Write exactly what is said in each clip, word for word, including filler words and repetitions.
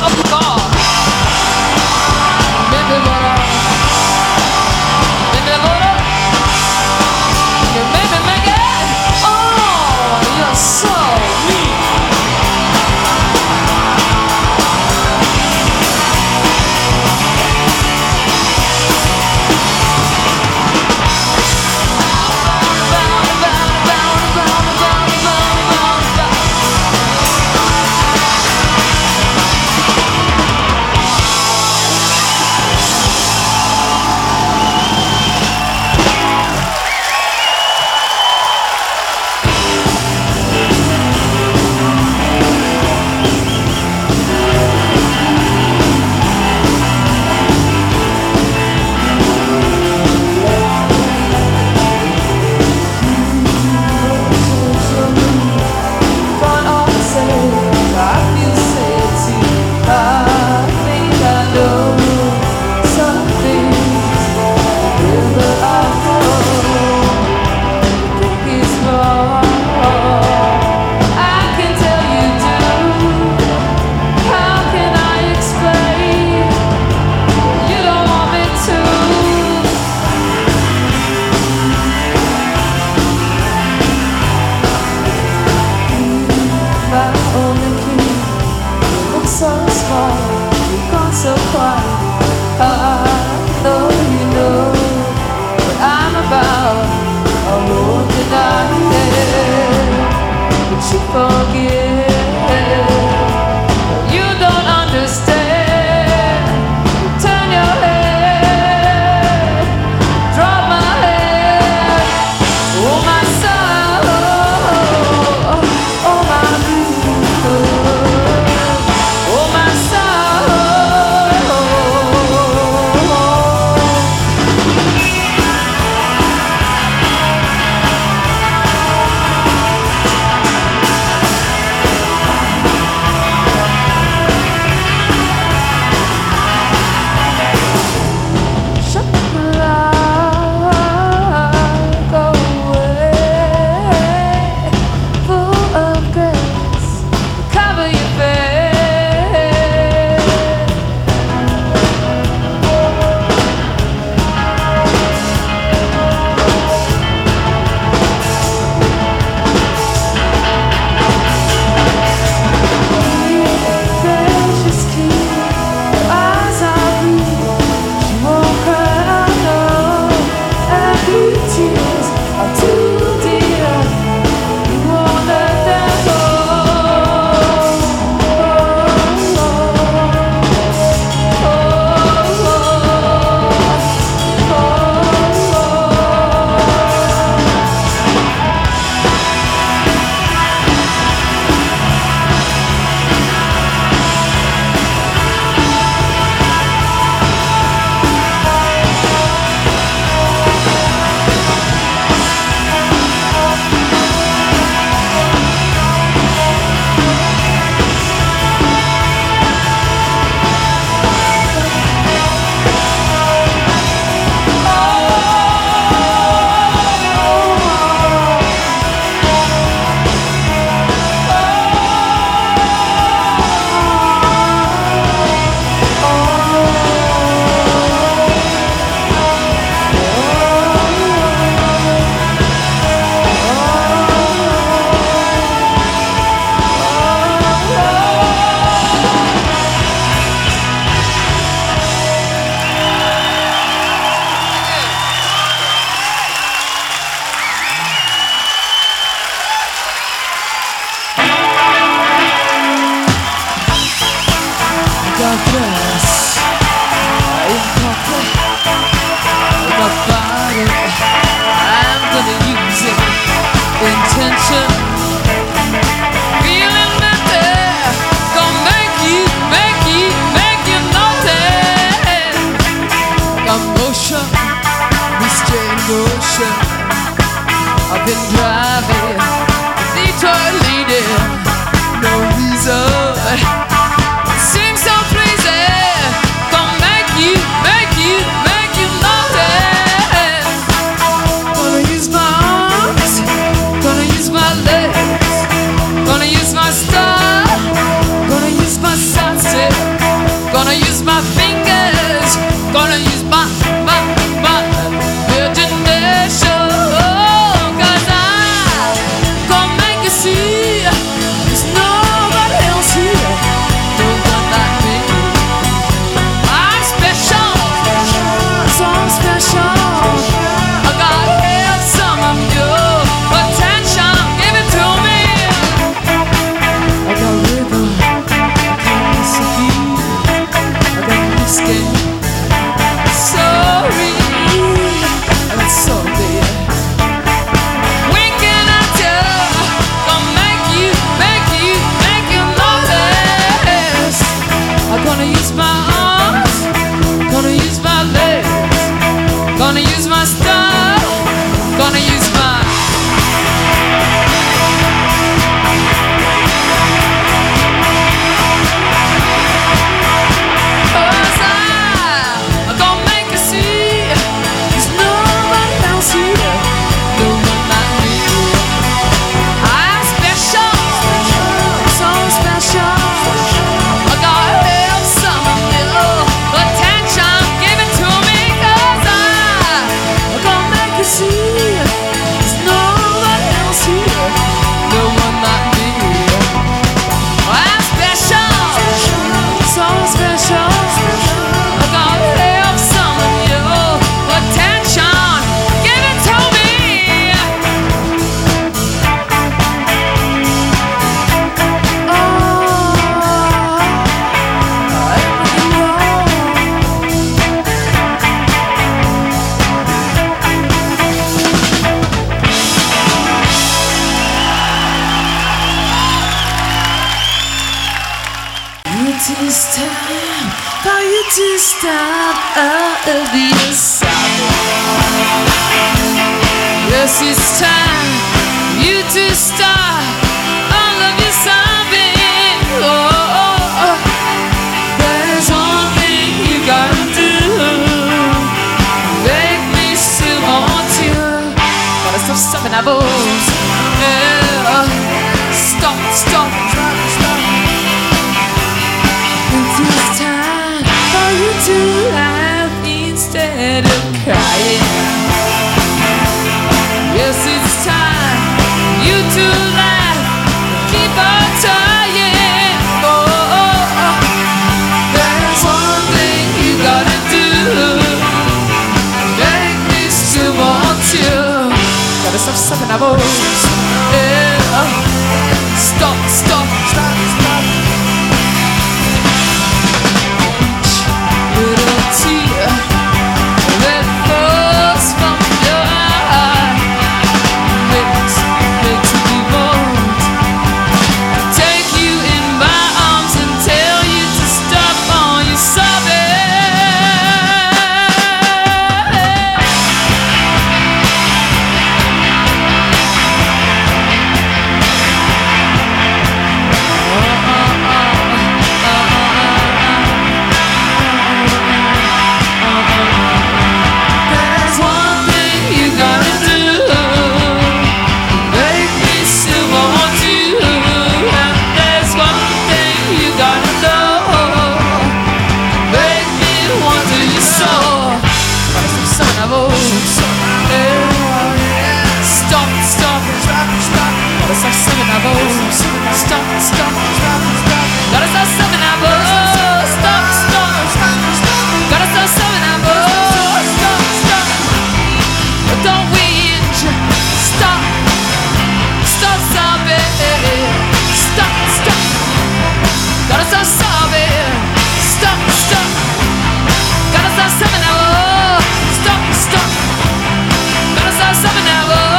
Detroit lady, no reason. Seems so crazy. time for you to stop all of your sobbing. Yes, it's time for you to stop all of your sobbing. Oh, oh, oh. There's one thing you gotta do. Make me still want you. Gotta stop sobbing, I bones. Yeah. Stop, stop, stop, stop. It's time for you to laugh instead of crying. Yes, it's time for you to laugh. Keep on trying. Oh, oh, oh. There's one thing you gotta do. Make me still want you. Gotta stop sucking our bones. Yeah. Stop, stop, stop, stop. Little tear that falls from your eye makes, makes me want to take you in my arms and tell you to stop all your sobbing. Stop, stop, stop, stop. Gotta stop singing our voices. Stop, stop, stop, stop. Gotta stop singing our voices. Stop, stop, stop, stop. Gotta stop singing our voices. Stop, stop. Don't whinge. Stop, stop sobbing. Stop, stop. Gotta stop sobbing. Stop, stop. Gotta stop singing our voices. Stop, stop. Gotta stop sobbing our voices.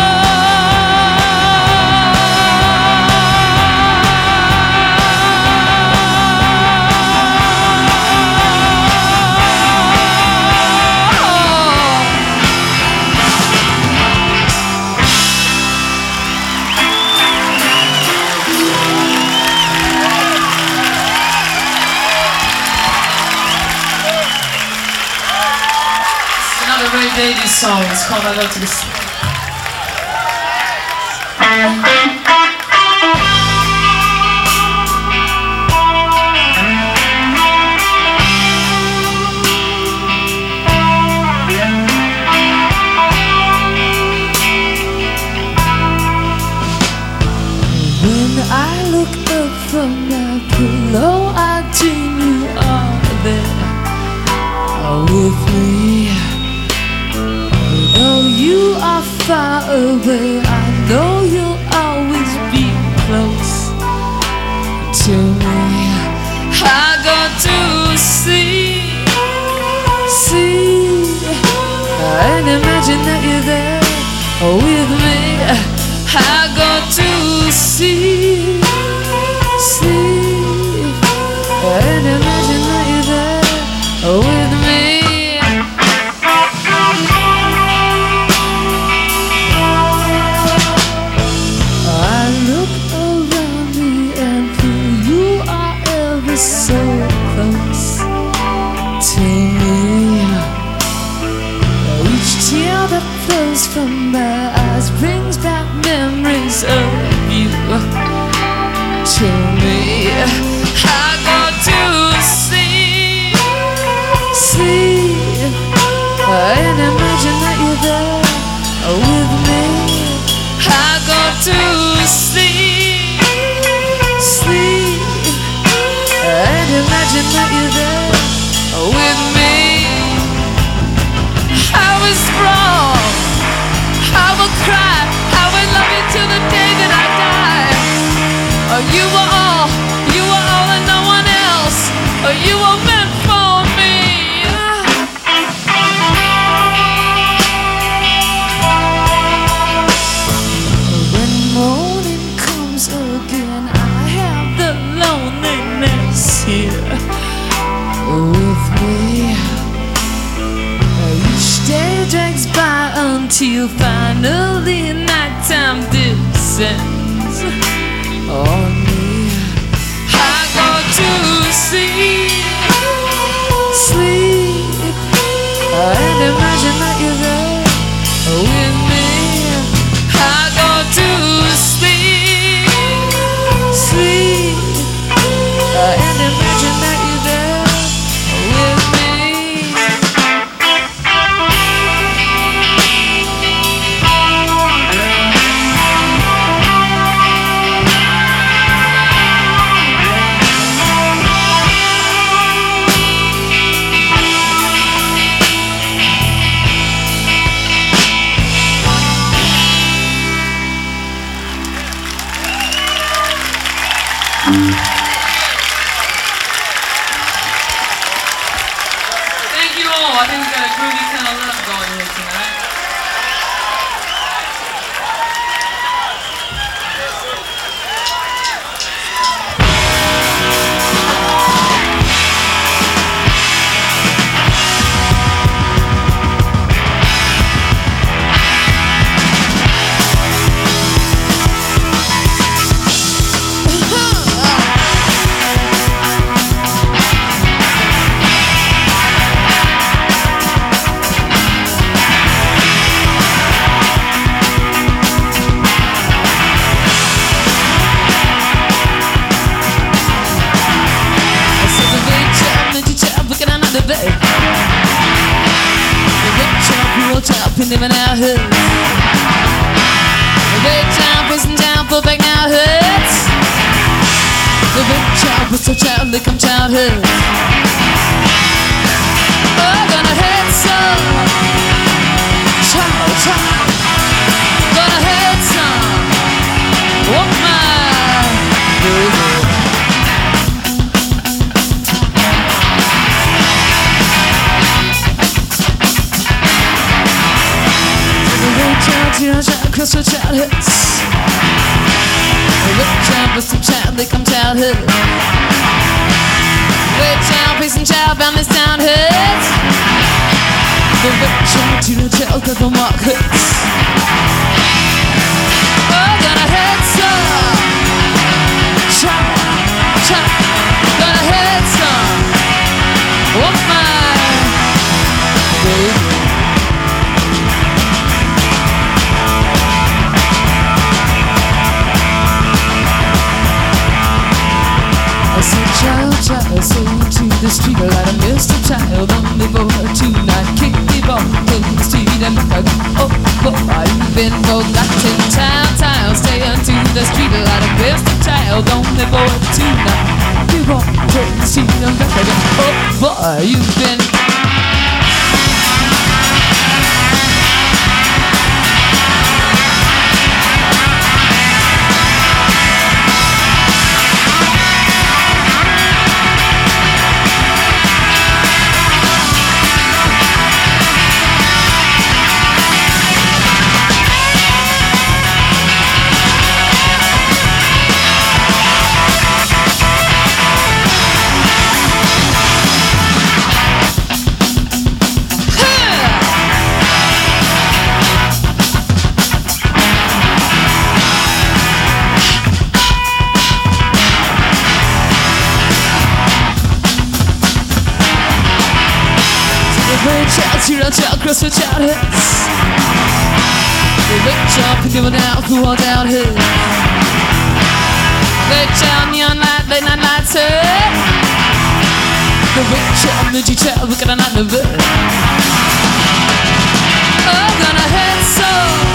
Another Ray Davies song. It's called I Love to Be Seen. When I look up from my pillow, I dream you are there with me. Though you are far away, I know you'll always be close to me. I got to see, see, and imagine that you're there with me. I got to see, see, and imagine that you're there with me. So close to me. Each tear that flows from my eyes brings back memories of you to me. I got to see, see, and imagine that you're there with me. I got to see, see, and imagine that you're there with me. I was wrong, I will cry, I will love you till the day that I die. Oh, you were all, you were all and no one else. Oh, you were meant for me. till finally nighttime descends on me. I go to sleep, sleep, and imagine that you're there with me. I go to sleep, sleep, and imagine that you're there with me. Thank you all. I think we got a groovy kind of love going here tonight. Living our hoods, the big town, prison town, full back now hoods. The big child was so childlike, I'm childhood. Oh, gonna hurt some, child, child. Gonna hurt some, walk my baby. Cross your childhoods. The rich child with some child, like I'm childhood. Rich child, facing child, bound this town hoods. The rich child, you know, child, cause I'm walk hoods. Oh, gonna hurt some. Child, child, gonna hurt some. Walk my baby. I said, child, child, say to the street light, I missed a child only for tonight. Kick me off in the street and I go, oh, oh, I've been forgotten. Child, child, stay unto the street light, I missed a child only for tonight. You walk in the street and I go, oh, boy, you've been. Child, child, cross your childhoods. The big child, picking out who are down here. Big child, neon light, late night lights hurt. The big child, midget child, look at another bird. Oh, gonna hurt so.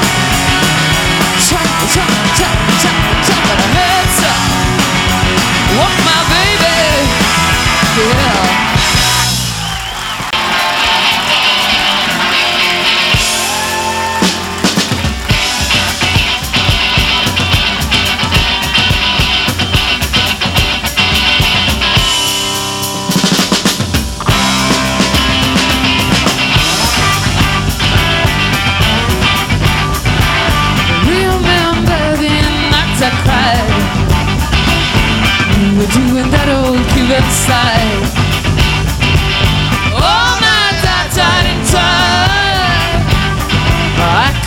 Child, child, child, child, child, gonna hurt so. Walk my baby, yeah. Doing that old Cuban side. All night I tried and tried. I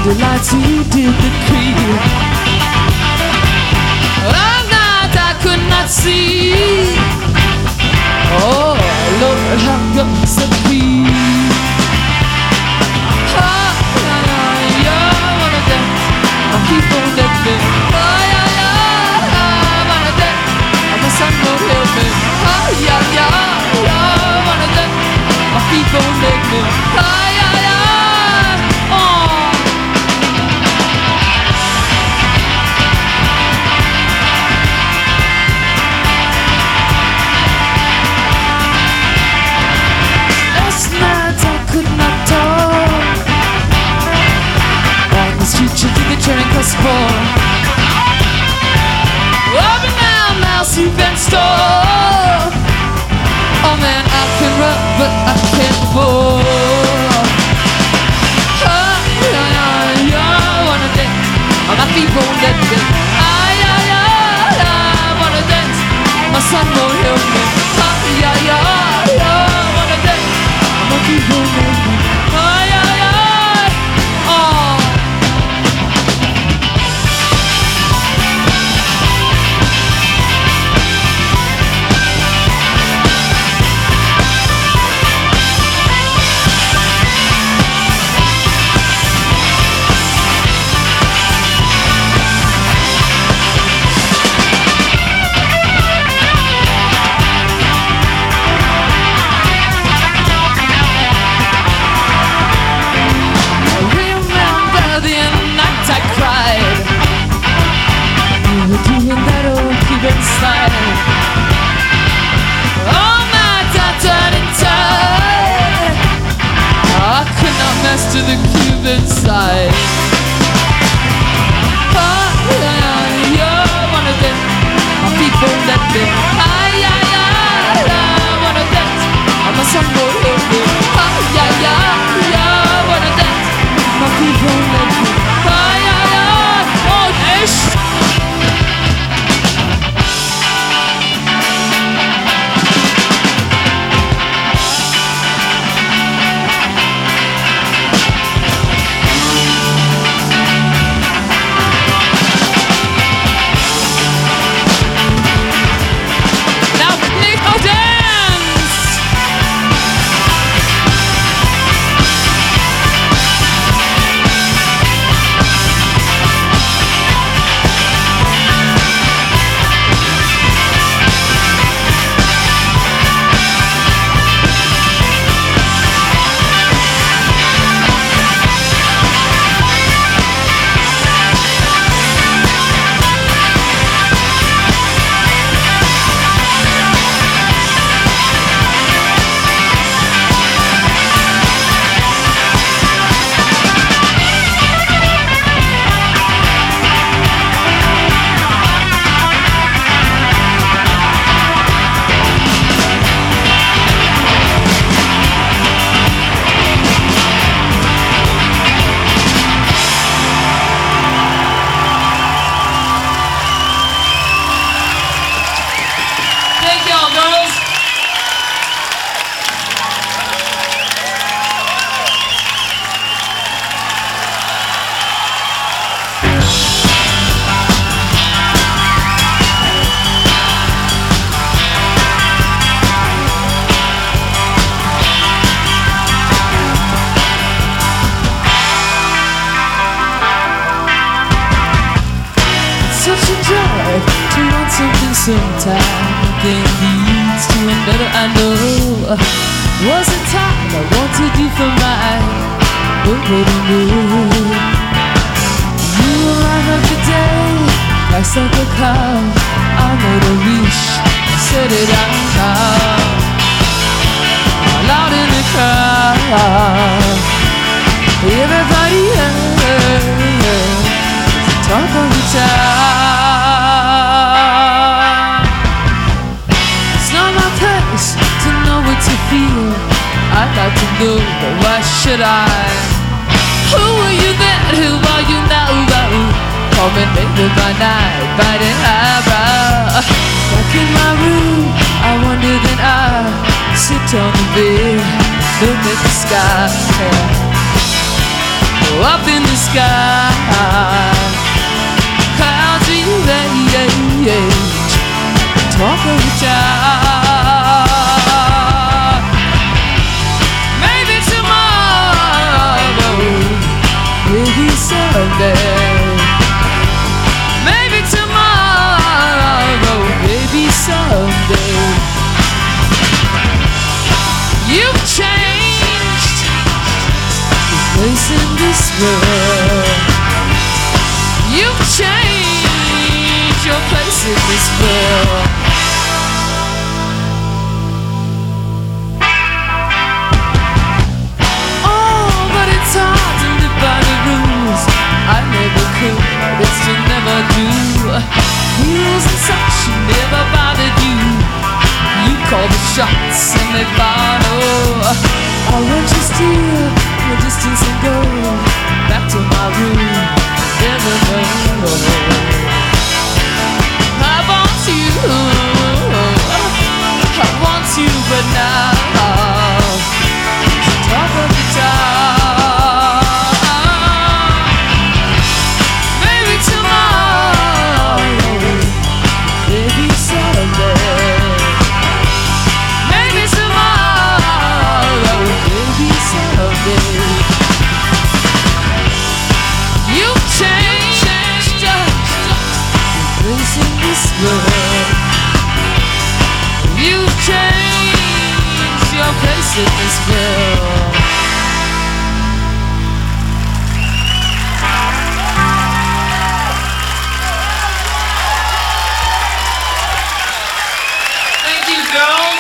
the lights he did the creed. All night I could not see. Oh Lord, how comes the peace? Oh yeah, yeah, yeah, I wanna dance. My people let me. Oh yeah, yeah, I wanna dance. My son won't help me. Oh yeah, yeah, yeah, I wanna dance. My people let me. Oh yeah, yeah, oh. Last night I could not talk. On the street you think the train costs four. Open now, mouse you can stop. Oh man, I can run but I can't walk. Oh yeah, yeah, yeah, I wanna dance. Oh, my feet won't let me. Ah yeah, yeah, yeah, I wanna dance. My son won't help me. Ah yeah, yeah, yeah, I wanna dance. My feet won't let me. Ah yeah, yeah, oh. Doing that old Cuban slide. All night I turned and tied. I could not master the Cuban side. Oh yeah, yeah, I wanna dance. My people let me. Ah yeah, yeah, yeah, I wanna dance. I'm a son won't help me. Ah yeah, yeah, yeah, I wanna dance. My people let me. Ah yeah, yeah, oh yes. Sometimes nothing leads to another. I know was a time I wanted you for mine. Nobody knew. You arrived every day, fast like a cow. I made a wish, set it out loud, loud in the crowd. Everybody heard talk of the town. To know what you feel, I'd like to know, but why should I? Who were you then? Who are you now? Call me maybe by night, biting eyebrow. Back in my room, I wonder then I sit on the bed, look at the sky. up in the sky. Clouds erase, talk of a child. Maybe tomorrow, maybe someday. Maybe tomorrow, maybe someday. You've changed your place in this world. You've changed your place in this world. Oh, but it's hard to live by the rules. I never could, it's to never do. Heroes and such never bothered you. You call the shots and they follow. I'll let you steal your distance and go back to my room. Never know. I want you, I want you, but now talk of the time. Maybe tomorrow, maybe someday. Maybe tomorrow, maybe someday. You've changed your place in this world. You've changed your place in this world. Thank you, girls.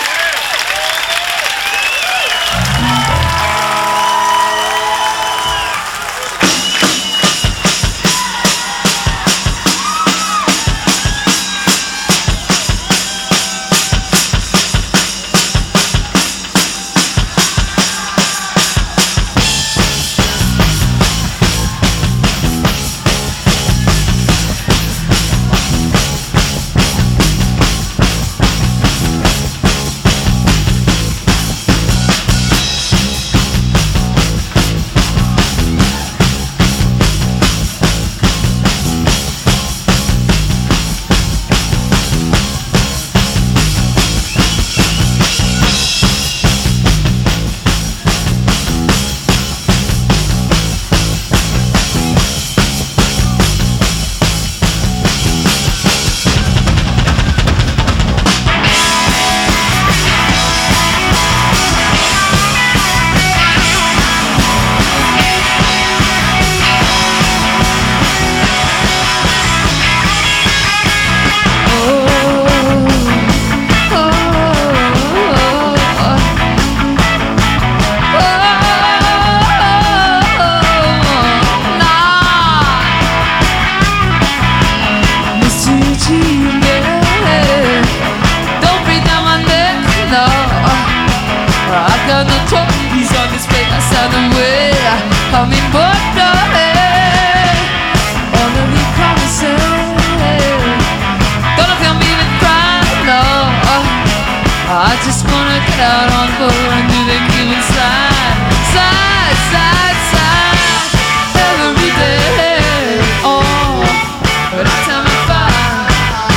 I just wanna get out on board and do the human side, side, side, side, every day. Oh, every time I find,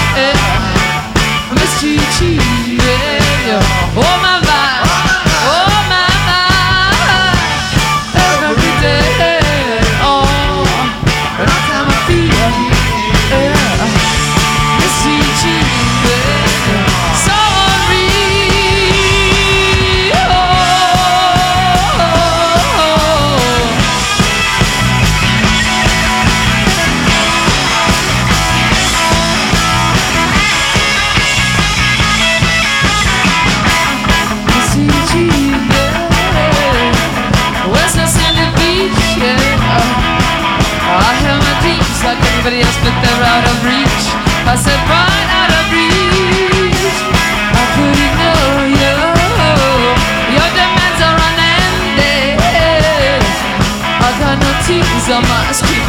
yeah, I miss you, you, yeah. Oh my mind, oh my mind, every day. Oh, every time I feel, yeah, I miss you, yeah. Sorry. Like everybody else, but they're out of reach. I said right out of reach. I couldn't know you. Your demands are unending. I got no tears on my screen.